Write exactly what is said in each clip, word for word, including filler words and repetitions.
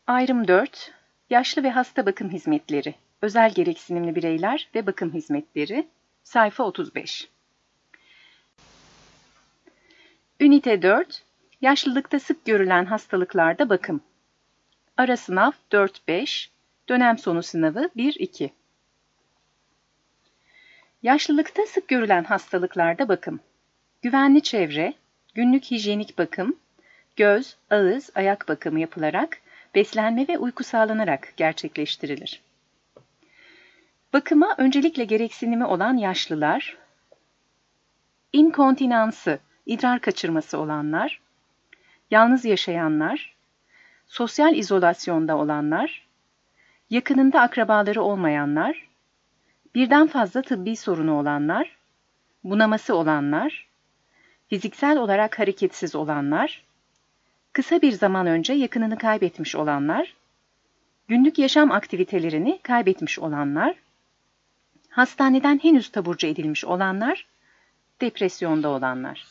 Ayrım dört. Yaşlı ve hasta bakım hizmetleri, özel gereksinimli bireyler ve bakım hizmetleri, sayfa otuz beş. Ünite dört. Yaşlılıkta sık görülen hastalıklarda bakım. Ara sınav dört beş, dönem sonu sınavı bir iki. Yaşlılıkta sık görülen hastalıklarda bakım. Güvenli çevre, günlük hijyenik bakım, göz, ağız, ayak bakımı yapılarak, beslenme ve uyku sağlanarak gerçekleştirilir. Bakıma öncelikle gereksinimi olan yaşlılar, inkontinansı, idrar kaçırması olanlar, yalnız yaşayanlar, sosyal izolasyonda olanlar, yakınında akrabaları olmayanlar, birden fazla tıbbi sorunu olanlar, bunaması olanlar, fiziksel olarak hareketsiz olanlar, kısa bir zaman önce yakınını kaybetmiş olanlar, günlük yaşam aktivitelerini kaybetmiş olanlar, hastaneden henüz taburcu edilmiş olanlar, depresyonda olanlar.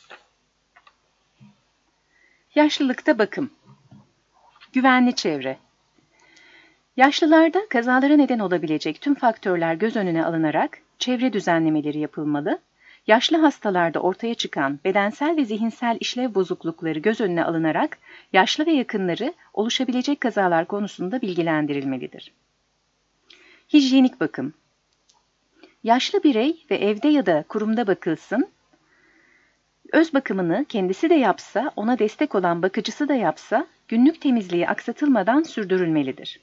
Yaşlılıkta bakım. Güvenli çevre. Yaşlılarda kazalara neden olabilecek tüm faktörler göz önüne alınarak çevre düzenlemeleri yapılmalı, yaşlı hastalarda ortaya çıkan bedensel ve zihinsel işlev bozuklukları göz önüne alınarak yaşlı ve yakınları oluşabilecek kazalar konusunda bilgilendirilmelidir. Hijyenik bakım. Yaşlı birey ve evde ya da kurumda bakılsın, öz bakımını kendisi de yapsa, ona destek olan bakıcısı da yapsa, günlük temizliği aksatılmadan sürdürülmelidir.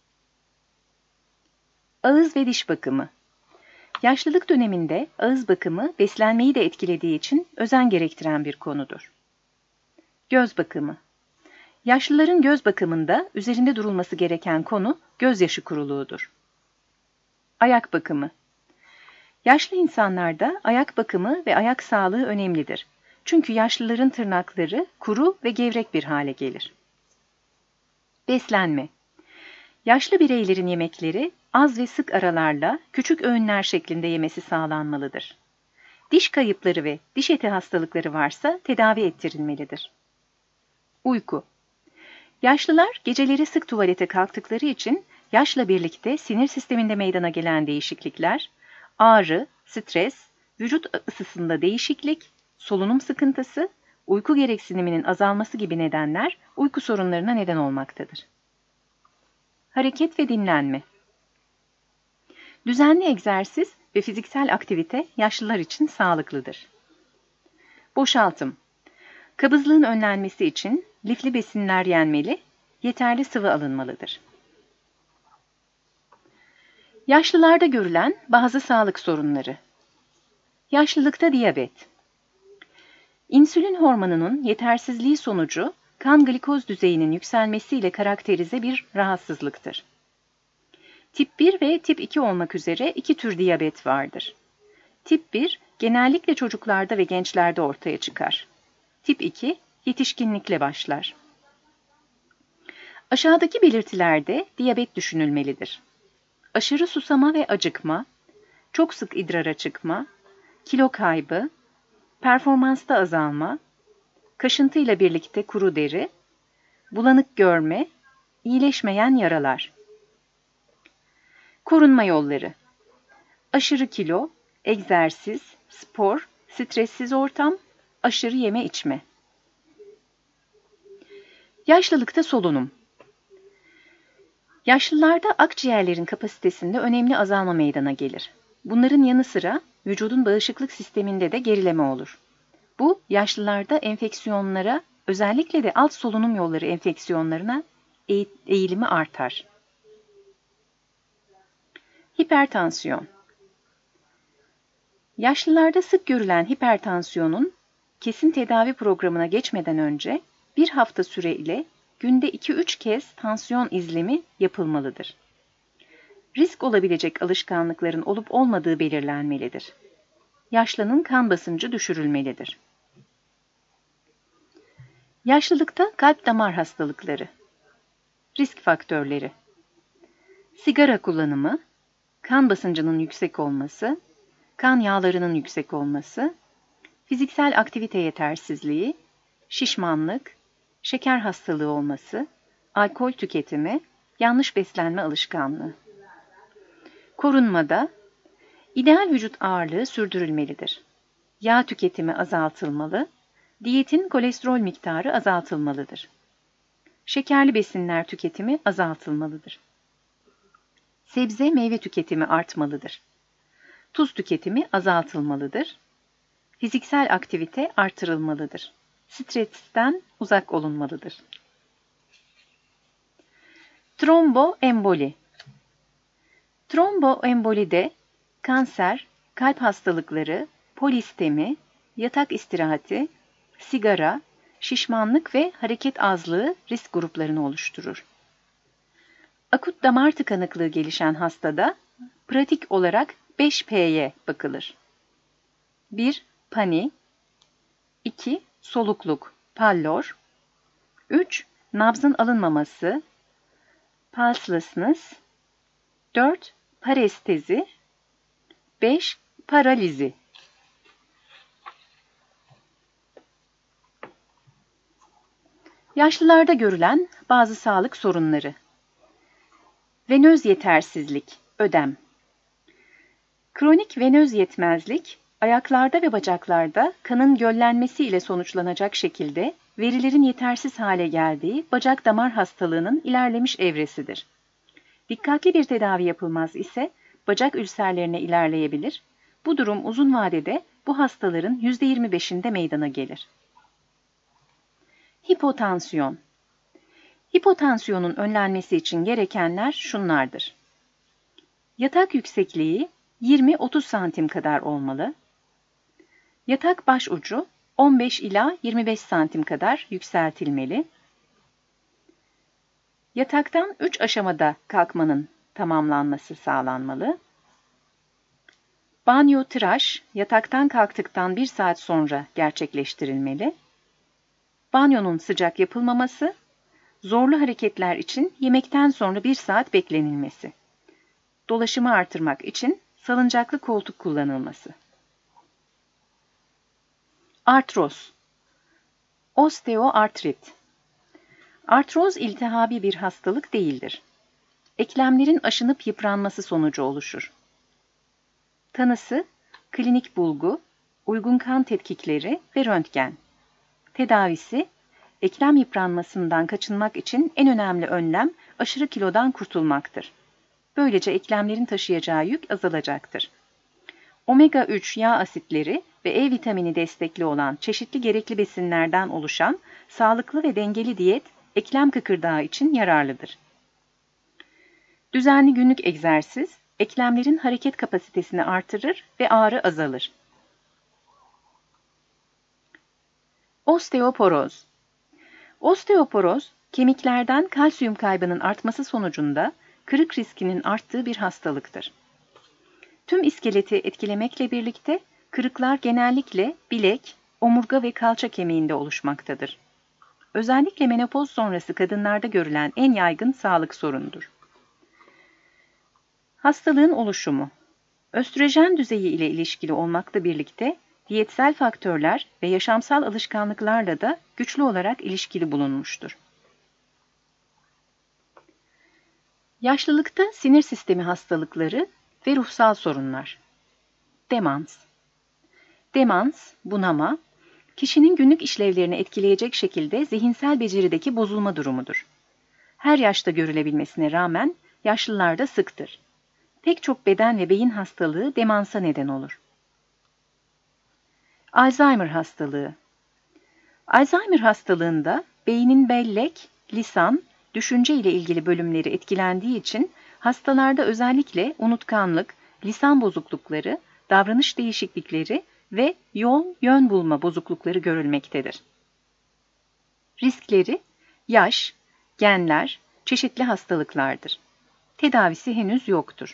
Ağız ve diş bakımı. Yaşlılık döneminde ağız bakımı beslenmeyi de etkilediği için özen gerektiren bir konudur. Göz bakımı. Yaşlıların göz bakımında üzerinde durulması gereken konu gözyaşı kuruluğudur. Ayak bakımı. Yaşlı insanlarda ayak bakımı ve ayak sağlığı önemlidir. Çünkü yaşlıların tırnakları kuru ve gevrek bir hale gelir. Beslenme. Yaşlı bireylerin yemekleri az ve sık aralarla küçük öğünler şeklinde yemesi sağlanmalıdır. Diş kayıpları ve diş eti hastalıkları varsa tedavi ettirilmelidir. Uyku. Yaşlılar geceleri sık tuvalete kalktıkları için yaşla birlikte sinir sisteminde meydana gelen değişiklikler, ağrı, stres, vücut ısısında değişiklik, solunum sıkıntısı, uyku gereksiniminin azalması gibi nedenler uyku sorunlarına neden olmaktadır. Hareket ve dinlenme. Düzenli egzersiz ve fiziksel aktivite yaşlılar için sağlıklıdır. Boşaltım. Kabızlığın önlenmesi için lifli besinler yenmeli, yeterli sıvı alınmalıdır. Yaşlılarda görülen bazı sağlık sorunları. Yaşlılıkta diyabet. İnsülin hormonunun yetersizliği sonucu kan glikoz düzeyinin yükselmesiyle karakterize bir rahatsızlıktır. Tip bir ve tip iki olmak üzere iki tür diyabet vardır. Tip bir genellikle çocuklarda ve gençlerde ortaya çıkar. Tip iki yetişkinlikle başlar. Aşağıdaki belirtilerde diyabet düşünülmelidir. Aşırı susama ve acıkma, çok sık idrara çıkma, kilo kaybı, performansta azalma, kaşıntıyla birlikte kuru deri, bulanık görme, iyileşmeyen yaralar. Korunma yolları. Aşırı kilo, egzersiz, spor, stressiz ortam, aşırı yeme içme. Yaşlılıkta solunum. Yaşlılarda akciğerlerin kapasitesinde önemli azalma meydana gelir. Bunların yanı sıra vücudun bağışıklık sisteminde de gerileme olur. Bu yaşlılarda enfeksiyonlara, özellikle de alt solunum yolları enfeksiyonlarına eğilimi artar. Hipertansiyon. Yaşlılarda sık görülen hipertansiyonun kesin tedavi programına geçmeden önce bir hafta süre ile günde iki üç kez tansiyon izlemi yapılmalıdır. Risk olabilecek alışkanlıkların olup olmadığı belirlenmelidir. Yaşlının kan basıncı düşürülmelidir. Yaşlılıkta kalp damar hastalıkları. Risk faktörleri. Sigara kullanımı, kan basıncının yüksek olması, kan yağlarının yüksek olması, fiziksel aktivite yetersizliği, şişmanlık, şeker hastalığı olması, alkol tüketimi, yanlış beslenme alışkanlığı. Korunmada, ideal vücut ağırlığı sürdürülmelidir. Yağ tüketimi azaltılmalı, diyetin kolesterol miktarı azaltılmalıdır. Şekerli besinler tüketimi azaltılmalıdır. Sebze meyve tüketimi artmalıdır. Tuz tüketimi azaltılmalıdır. Fiziksel aktivite artırılmalıdır. Stresten uzak olunmalıdır. Tromboemboli. Tromboembolide kanser, kalp hastalıkları, polistemi, yatak istirahati, sigara, şişmanlık ve hareket azlığı risk gruplarını oluşturur. Akut damar tıkanıklığı gelişen hastada pratik olarak beş P'ye bakılır. bir Pani, iki Solukluk, pallor, üç Nabzın alınmaması, pulselessness, dört Parestezi, beş Paralizi. Yaşlılarda görülen bazı sağlık sorunları. Venöz yetersizlik, ödem. Kronik venöz yetmezlik, ayaklarda ve bacaklarda kanın göllenmesi ile sonuçlanacak şekilde verilerin yetersiz hale geldiği bacak damar hastalığının ilerlemiş evresidir. Dikkatli bir tedavi yapılmaz ise bacak ülserlerine ilerleyebilir. Bu durum uzun vadede bu hastaların yüzde yirmi beşinde meydana gelir. Hipotansiyon. Hipotansiyonun önlenmesi için gerekenler şunlardır. Yatak yüksekliği yirmi otuz santim kadar olmalı. Yatak başucu on beş ila yirmi beş santim kadar yükseltilmeli. Yataktan üç aşamada kalkmanın tamamlanması sağlanmalı. Banyo tıraş yataktan kalktıktan bir saat sonra gerçekleştirilmeli. Banyonun sıcak yapılmaması, zorlu hareketler için yemekten sonra bir saat beklenilmesi. Dolaşımı artırmak için salıncaklı koltuk kullanılması. Artroz. Osteoartrit. Artroz iltihabi bir hastalık değildir. Eklemlerin aşınıp yıpranması sonucu oluşur. Tanısı, klinik bulgu, uygun kan tetkikleri ve röntgen. Tedavisi, eklem yıpranmasından kaçınmak için en önemli önlem aşırı kilodan kurtulmaktır. Böylece eklemlerin taşıyacağı yük azalacaktır. omega üç yağ asitleri ve E vitamini destekli olan çeşitli gerekli besinlerden oluşan sağlıklı ve dengeli diyet eklem kıkırdağı için yararlıdır. Düzenli günlük egzersiz, eklemlerin hareket kapasitesini artırır ve ağrı azalır. Osteoporoz. Osteoporoz, kemiklerden kalsiyum kaybının artması sonucunda kırık riskinin arttığı bir hastalıktır. Tüm iskeleti etkilemekle birlikte kırıklar genellikle bilek, omurga ve kalça kemiğinde oluşmaktadır. Özellikle menopoz sonrası kadınlarda görülen en yaygın sağlık sorunudur. Hastalığın oluşumu, östrojen düzeyi ile ilişkili olmakla birlikte diyetsel faktörler ve yaşamsal alışkanlıklarla da güçlü olarak ilişkili bulunmuştur. Yaşlılıkta sinir sistemi hastalıkları ve ruhsal sorunlar. Demans. Demans, bunama, kişinin günlük işlevlerini etkileyecek şekilde zihinsel becerideki bozulma durumudur. Her yaşta görülebilmesine rağmen yaşlılarda sıktır. Pek çok beden ve beyin hastalığı demansa neden olur. Alzheimer hastalığı. Alzheimer hastalığında beynin bellek, lisan, düşünce ile ilgili bölümleri etkilendiği için hastalarda özellikle unutkanlık, lisan bozuklukları, davranış değişiklikleri ve yol, yön bulma bozuklukları görülmektedir. Riskleri, yaş, genler, çeşitli hastalıklardır. Tedavisi henüz yoktur.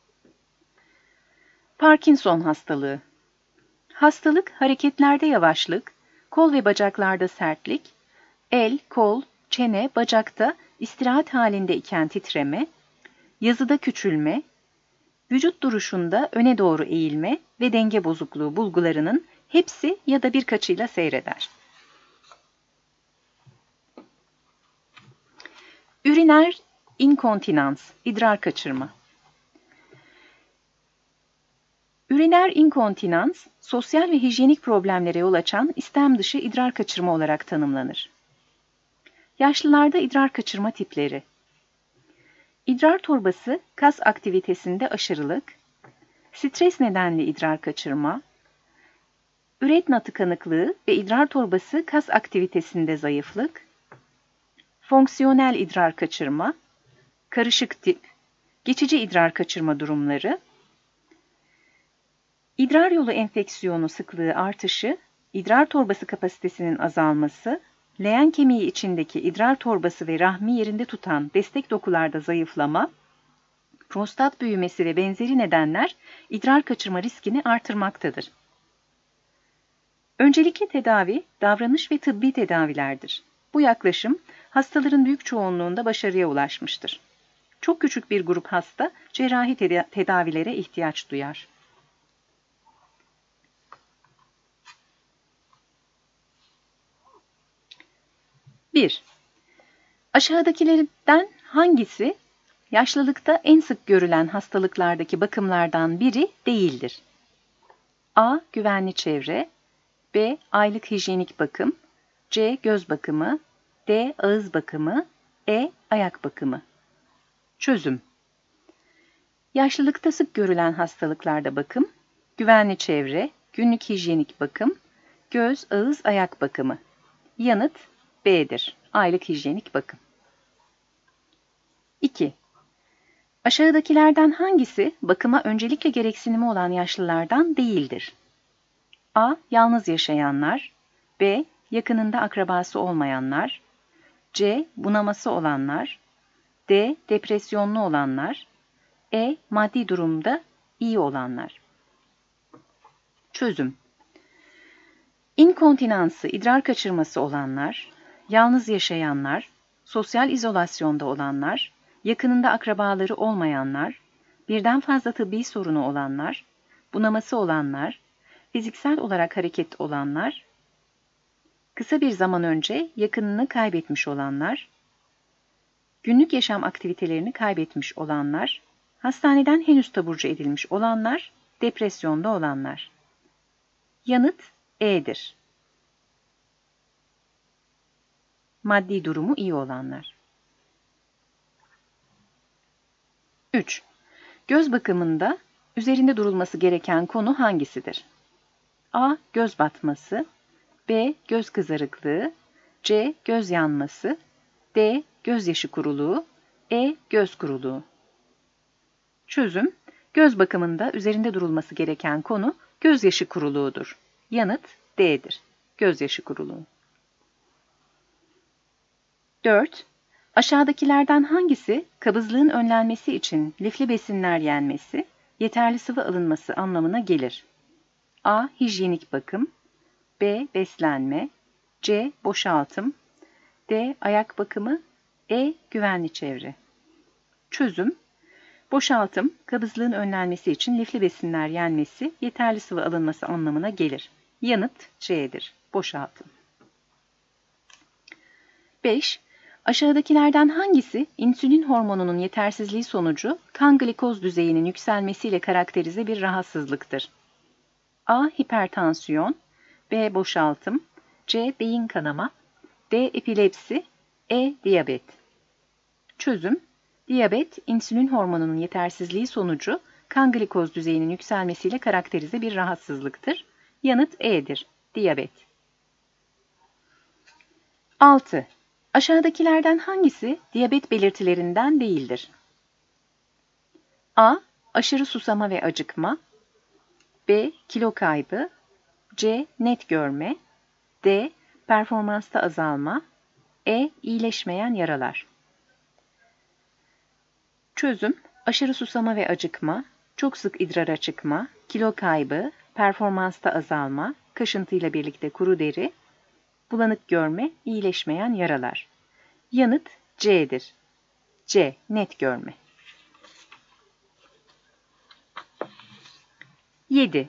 Parkinson hastalığı. Hastalık, hareketlerde yavaşlık, kol ve bacaklarda sertlik, el, kol, çene, bacakta istirahat halinde iken titreme, yazıda küçülme, vücut duruşunda öne doğru eğilme ve denge bozukluğu bulgularının hepsi ya da birkaçıyla seyreder. Üriner inkontinans, idrar kaçırma. Üriner inkontinans, sosyal ve hijyenik problemlere yol açan istem dışı idrar kaçırma olarak tanımlanır. Yaşlılarda idrar kaçırma tipleri. İdrar torbası, kas aktivitesinde aşırılık, stres nedenli idrar kaçırma, üretna tıkanıklığı ve idrar torbası kas aktivitesinde zayıflık, fonksiyonel idrar kaçırma, karışık tip, geçici idrar kaçırma durumları, idrar yolu enfeksiyonu sıklığı artışı, idrar torbası kapasitesinin azalması, leğen kemiği içindeki idrar torbası ve rahmi yerinde tutan destek dokularda zayıflama, prostat büyümesi ve benzeri nedenler idrar kaçırma riskini artırmaktadır. Öncelikli tedavi, davranış ve tıbbi tedavilerdir. Bu yaklaşım, hastaların büyük çoğunluğunda başarıya ulaşmıştır. Çok küçük bir grup hasta, cerrahi teda- tedavilere ihtiyaç duyar. bir. Aşağıdakilerden hangisi yaşlılıkta en sık görülen hastalıklardaki bakımlardan biri değildir? A. Güvenli çevre, B. Aylık hijyenik bakım, C. Göz bakımı, D. Ağız bakımı, E. Ayak bakımı. Çözüm. Yaşlılıkta sık görülen hastalıklarda bakım, güvenli çevre, günlük hijyenik bakım, göz, ağız, ayak bakımı. Yanıt B'dir. Aylık hijyenik bakım. iki. Aşağıdakilerden hangisi bakıma öncelikle gereksinimi olan yaşlılardan değildir? A. Yalnız yaşayanlar, B. Yakınında akrabası olmayanlar, C. Bunaması olanlar, D. Depresyonlu olanlar, E. Maddi durumda iyi olanlar. Çözüm. İnkontinansı, idrar kaçırması olanlar, yalnız yaşayanlar, sosyal izolasyonda olanlar, yakınında akrabaları olmayanlar, birden fazla tıbbi sorunu olanlar, bunaması olanlar, fiziksel olarak hareket olanlar, kısa bir zaman önce yakınını kaybetmiş olanlar, günlük yaşam aktivitelerini kaybetmiş olanlar, hastaneden henüz taburcu edilmiş olanlar, depresyonda olanlar. Yanıt E'dir. Maddi durumu iyi olanlar. üç. Göz bakımında üzerinde durulması gereken konu hangisidir? A. Göz batması, B. Göz kızarıklığı, C. Göz yanması, D. Gözyaşı kuruluğu, E. Göz kuruluğu. Çözüm. Göz bakımında üzerinde durulması gereken konu gözyaşı kuruluğudur. Yanıt D'dir. Gözyaşı kuruluğu. dört. Aşağıdakilerden hangisi kabızlığın önlenmesi için lifli besinler yenmesi, yeterli sıvı alınması anlamına gelir? A. Hijyenik bakım, B. Beslenme, C. Boşaltım, D. Ayak bakımı, E. Güvenli çevre. Çözüm. Boşaltım, kabızlığın önlenmesi için lifli besinler yenmesi, yeterli sıvı alınması anlamına gelir. Yanıt C'dir. Boşaltım. beş. Aşağıdakilerden hangisi insülin hormonunun yetersizliği sonucu kan glikoz düzeyinin yükselmesiyle karakterize bir rahatsızlıktır? A. Hipertansiyon, B. Boşaltım, C. Beyin kanama, D. Epilepsi, E. Diyabet. Çözüm. Diyabet, insülin hormonunun yetersizliği sonucu kan glikoz düzeyinin yükselmesiyle karakterize bir rahatsızlıktır. Yanıt E'dir. Diyabet. altı. Aşağıdakilerden hangisi diyabet belirtilerinden değildir? A. Aşırı susama ve acıkma, B. Kilo kaybı, C. Net görme, D. Performansta azalma, E. İyileşmeyen yaralar. Çözüm. Aşırı susama ve acıkma, çok sık idrara çıkma, kilo kaybı, performansta azalma, kaşıntıyla birlikte kuru deri, bulanık görme, iyileşmeyen yaralar. Yanıt C'dir. C. Net görme. yedi.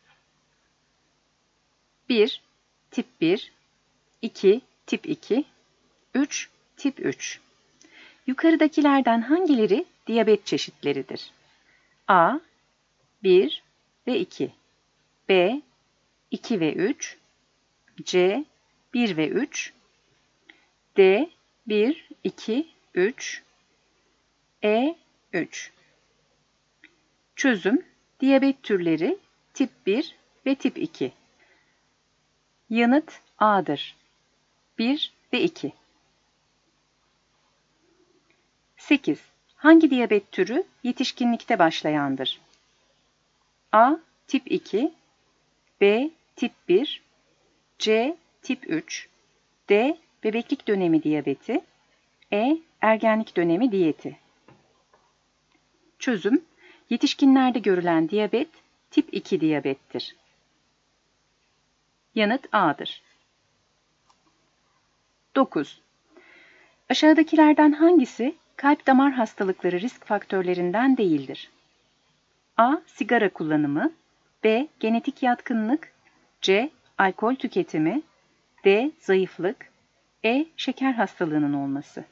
bir. Tip bir, iki. Tip iki, üç. Tip üç. Yukarıdakilerden hangileri diyabet çeşitleridir? A. bir ve iki, B. iki ve üç, C. bir ve üç, D. bir, iki, üç, E. üç. Çözüm: diyabet türleri tip bir ve tip iki. Yanıt A'dır. bir ve iki. sekiz. Hangi diyabet türü yetişkinlikte başlayandır? A. Tip iki, B. Tip bir, C. Tip üç, D. Bebeklik dönemi diyabeti, E. Ergenlik dönemi diyeti. Çözüm: yetişkinlerde görülen diyabet tip iki diyabettir. Yanıt A'dır. dokuz. Aşağıdakilerden hangisi kalp damar hastalıkları risk faktörlerinden değildir? A. Sigara kullanımı, B. Genetik yatkınlık, C. Alkol tüketimi, D. Zayıflık, E. Şeker hastalığının olması.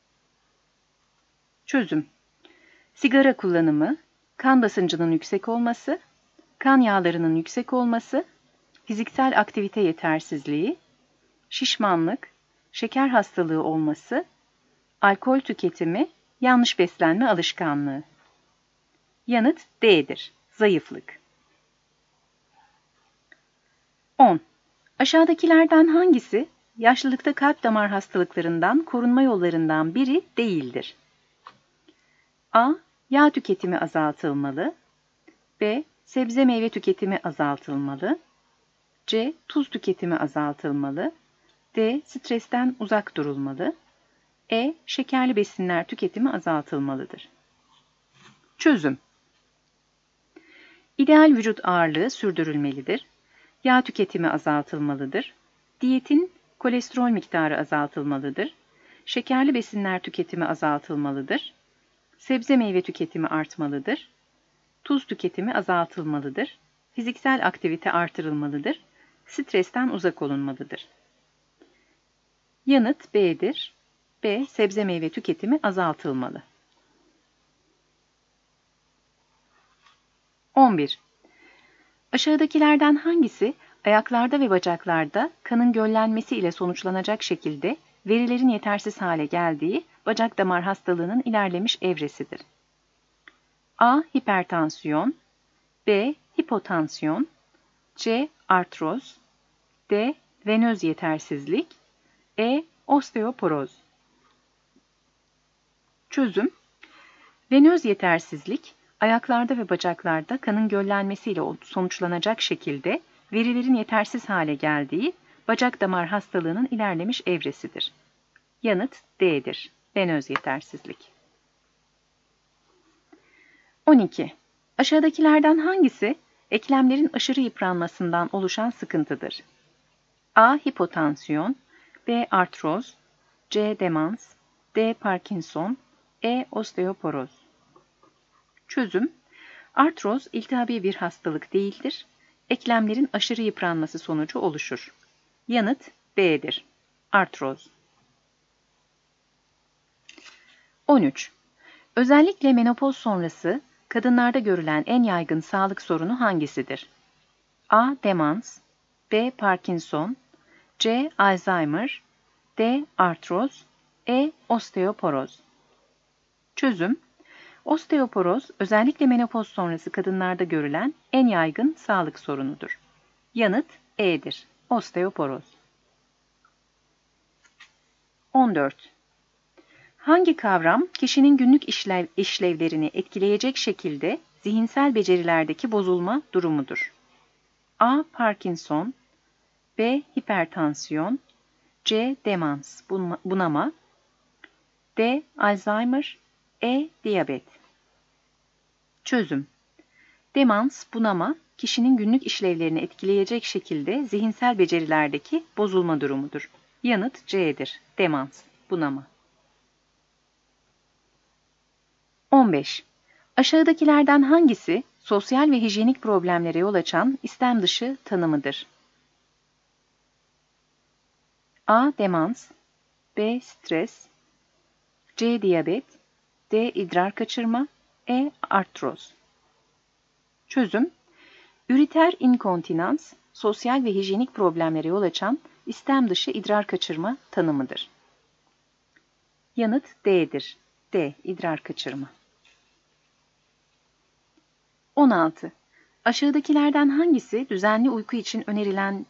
Çözüm: sigara kullanımı, kan basıncının yüksek olması, kan yağlarının yüksek olması, fiziksel aktivite yetersizliği, şişmanlık, şeker hastalığı olması, alkol tüketimi, yanlış beslenme alışkanlığı. Yanıt D'dir. Zayıflık. on. Aşağıdakilerden hangisi yaşlılıkta kalp damar hastalıklarından korunma yollarından biri değildir? A. Yağ tüketimi azaltılmalı, B. Sebze meyve tüketimi azaltılmalı, C. Tuz tüketimi azaltılmalı, D. Stresten uzak durulmalı, E. Şekerli besinler tüketimi azaltılmalıdır. Çözüm: İdeal vücut ağırlığı sürdürülmelidir, yağ tüketimi azaltılmalıdır, diyetin kolesterol miktarı azaltılmalıdır, şekerli besinler tüketimi azaltılmalıdır, sebze meyve tüketimi artmalıdır, tuz tüketimi azaltılmalıdır, fiziksel aktivite artırılmalıdır, stresten uzak olunmalıdır. Yanıt B'dir. B. Sebze meyve tüketimi azaltılmalı. on bir. Aşağıdakilerden hangisi ayaklarda ve bacaklarda kanın göllenmesi ile sonuçlanacak şekilde verilerin yetersiz hale geldiği bacak damar hastalığının ilerlemiş evresidir? A. Hipertansiyon, B. Hipotansiyon, C. Artroz, D. Venöz yetersizlik, E. Osteoporoz. Çözüm: venöz yetersizlik, ayaklarda ve bacaklarda kanın göllenmesiyle sonuçlanacak şekilde verilerin yetersiz hale geldiği bacak damar hastalığının ilerlemiş evresidir. Yanıt D'dir. Venöz yetersizlik. on iki. Aşağıdakilerden hangisi eklemlerin aşırı yıpranmasından oluşan sıkıntıdır? A. Hipotansiyon, B. Artroz, C. Demans, D. Parkinson, E. Osteoporoz. Çözüm: artroz iltihabi bir hastalık değildir, eklemlerin aşırı yıpranması sonucu oluşur. Yanıt B'dir. Artroz. on üç. Özellikle menopoz sonrası kadınlarda görülen en yaygın sağlık sorunu hangisidir? A. Demans, B. Parkinson, C. Alzheimer, D. Artroz, E. Osteoporoz. Çözüm: osteoporoz özellikle menopoz sonrası kadınlarda görülen en yaygın sağlık sorunudur. Yanıt E'dir. Osteoporoz. on dört. Hangi kavram kişinin günlük işlev, işlevlerini etkileyecek şekilde zihinsel becerilerdeki bozulma durumudur? A. Parkinson, B. Hipertansiyon, C. Demans, bunama, D. Alzheimer, E. Diyabet. Çözüm: demans, bunama, kişinin günlük işlevlerini etkileyecek şekilde zihinsel becerilerdeki bozulma durumudur. Yanıt C'dir. Demans, bunama. on beş. Aşağıdakilerden hangisi sosyal ve hijyenik problemlere yol açan istem dışı tanımıdır? A. Demans, B. Stres, C. Diyabet, D. İdrar kaçırma, E. Artroz. Çözüm: Üriter inkontinans, sosyal ve hijyenik problemlere yol açan istem dışı idrar kaçırma tanımıdır. Yanıt D'dir. D. İdrar kaçırma. on altı. Aşağıdakilerden hangisi düzenli uyku için önerilen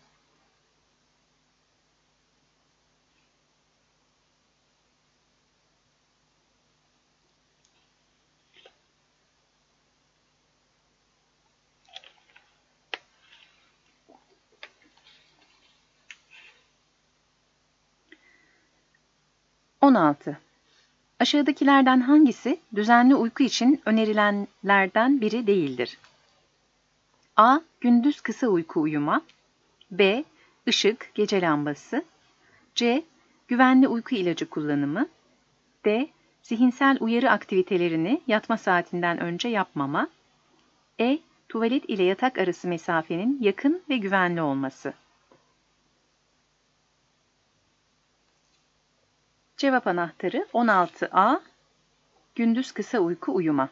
on altı. Aşağıdakilerden hangisi düzenli uyku için önerilenlerden biri değildir? A. Gündüz kısa uyku uyuma, B. Işık, gece lambası, C. Güvenli uyku ilacı kullanımı, D. Zihinsel uyarı aktivitelerini yatma saatinden önce yapmama, E. Tuvalet ile yatak arası mesafenin yakın ve güvenli olması. Cevap anahtarı on altı A. Gündüz kısa uyku uyuma.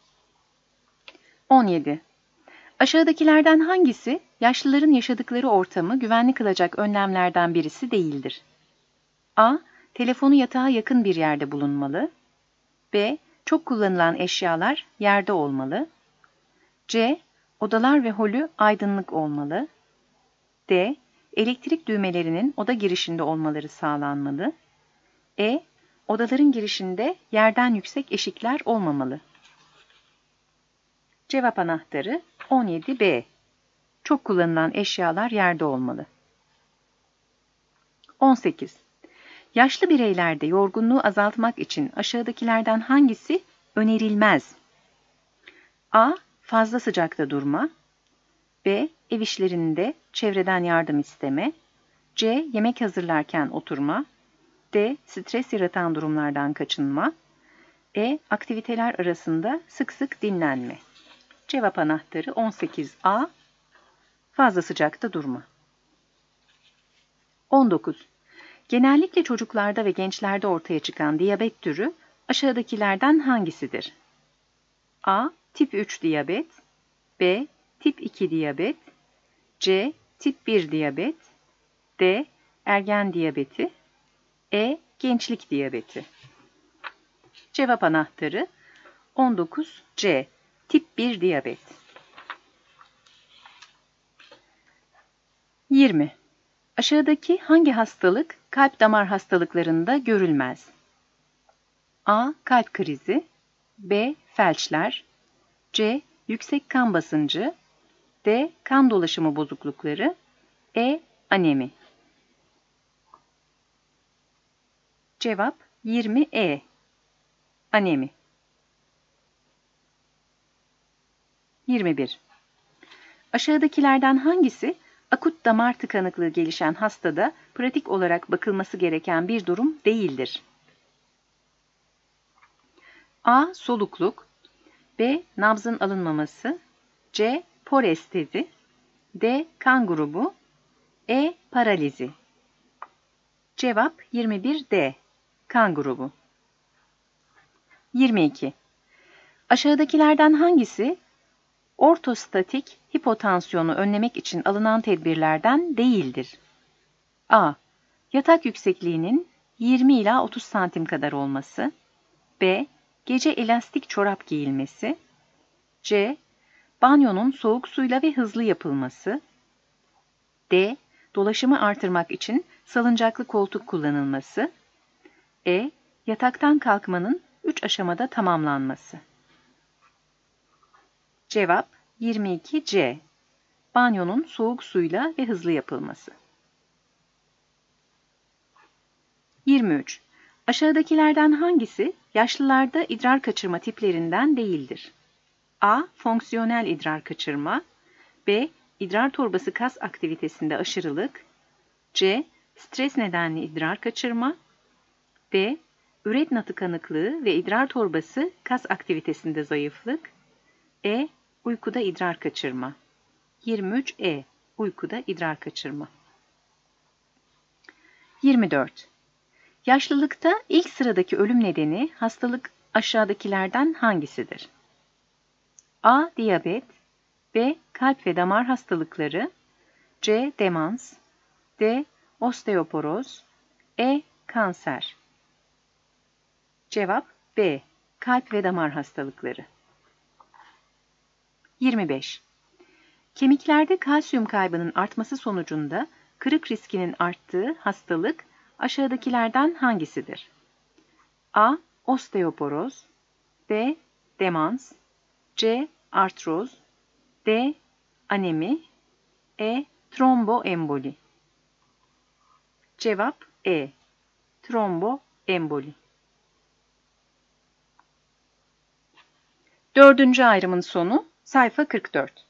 on yedi. Aşağıdakilerden hangisi yaşlıların yaşadıkları ortamı güvenli kılacak önlemlerden birisi değildir? A. Telefonu yatağa yakın bir yerde bulunmalı. B. Çok kullanılan eşyalar yerde olmalı. C. Odalar ve holü aydınlık olmalı. D. Elektrik düğmelerinin oda girişinde olmaları sağlanmalı. E. Odaların girişinde yerden yüksek eşikler olmamalı. Cevap anahtarı on yedi B. Çok kullanılan eşyalar yerde olmalı. on sekiz. Yaşlı bireylerde yorgunluğu azaltmak için aşağıdakilerden hangisi önerilmez? A. Fazla sıcakta durma. B. Ev işlerinde çevreden yardım isteme. C. Yemek hazırlarken oturma. D. Stres yaratan durumlardan kaçınma. E. Aktiviteler arasında sık sık dinlenme. Cevap anahtarı on sekiz A. Fazla sıcakta durma. on dokuz. Genellikle çocuklarda ve gençlerde ortaya çıkan diyabet türü aşağıdakilerden hangisidir? A. Tip üç diyabet, B. Tip iki diyabet, C. Tip bir diyabet, D. Ergen diyabeti, E. Gençlik diyabeti. Cevap anahtarı on dokuz C. Tip bir diyabet. yirmi. Aşağıdaki hangi hastalık kalp damar hastalıklarında görülmez? A. Kalp krizi, B. Felçler, C. Yüksek kan basıncı, D. Kan dolaşımı bozuklukları, E. Anemi. Cevap yirmi E. Anemi. yirmi bir. Aşağıdakilerden hangisi akut damar tıkanıklığı gelişen hastada pratik olarak bakılması gereken bir durum değildir? A. Solukluk, B. Nabzın alınmaması, C. Porestezi, D. Kan grubu, E. Paralizi. Cevap yirmi bir D. Kan grubu. yirmi iki. Aşağıdakilerden hangisi ortostatik hipotansiyonu önlemek için alınan tedbirlerden değildir? A. Yatak yüksekliğinin yirmi ila otuz santim kadar olması, B. Gece elastik çorap giyilmesi, C. Banyonun soğuk suyla ve hızlı yapılması, D. Dolaşımı artırmak için salıncaklı koltuk kullanılması, E. Yataktan kalkmanın üç aşamada tamamlanması. Cevap yirmi iki C. Banyonun soğuk suyla ve hızlı yapılması. yirmi üç. Aşağıdakilerden hangisi yaşlılarda idrar kaçırma tiplerinden değildir? A. Fonksiyonel idrar kaçırma, B. İdrar torbası kas aktivitesinde aşırılık, C. Stres nedenli idrar kaçırma, D. Üretna tıkanıklığı ve idrar torbası kas aktivitesinde zayıflık, E. Uykuda idrar kaçırma. yirmi üç E. Uykuda idrar kaçırma. yirmi dört. Yaşlılıkta ilk sıradaki ölüm nedeni hastalık aşağıdakilerden hangisidir? A. Diyabet, B. Kalp ve damar hastalıkları, C. Demans, D. Osteoporoz, E. Kanser. Cevap B. Kalp ve damar hastalıkları. yirmi beş. Kemiklerde kalsiyum kaybının artması sonucunda kırık riskinin arttığı hastalık aşağıdakilerden hangisidir? A. Osteoporoz, B. Demans, C. Artroz, D. Anemi, E. Tromboemboli. Cevap E. Tromboemboli. Dördüncü ayrımın sonu sayfa kırk dört.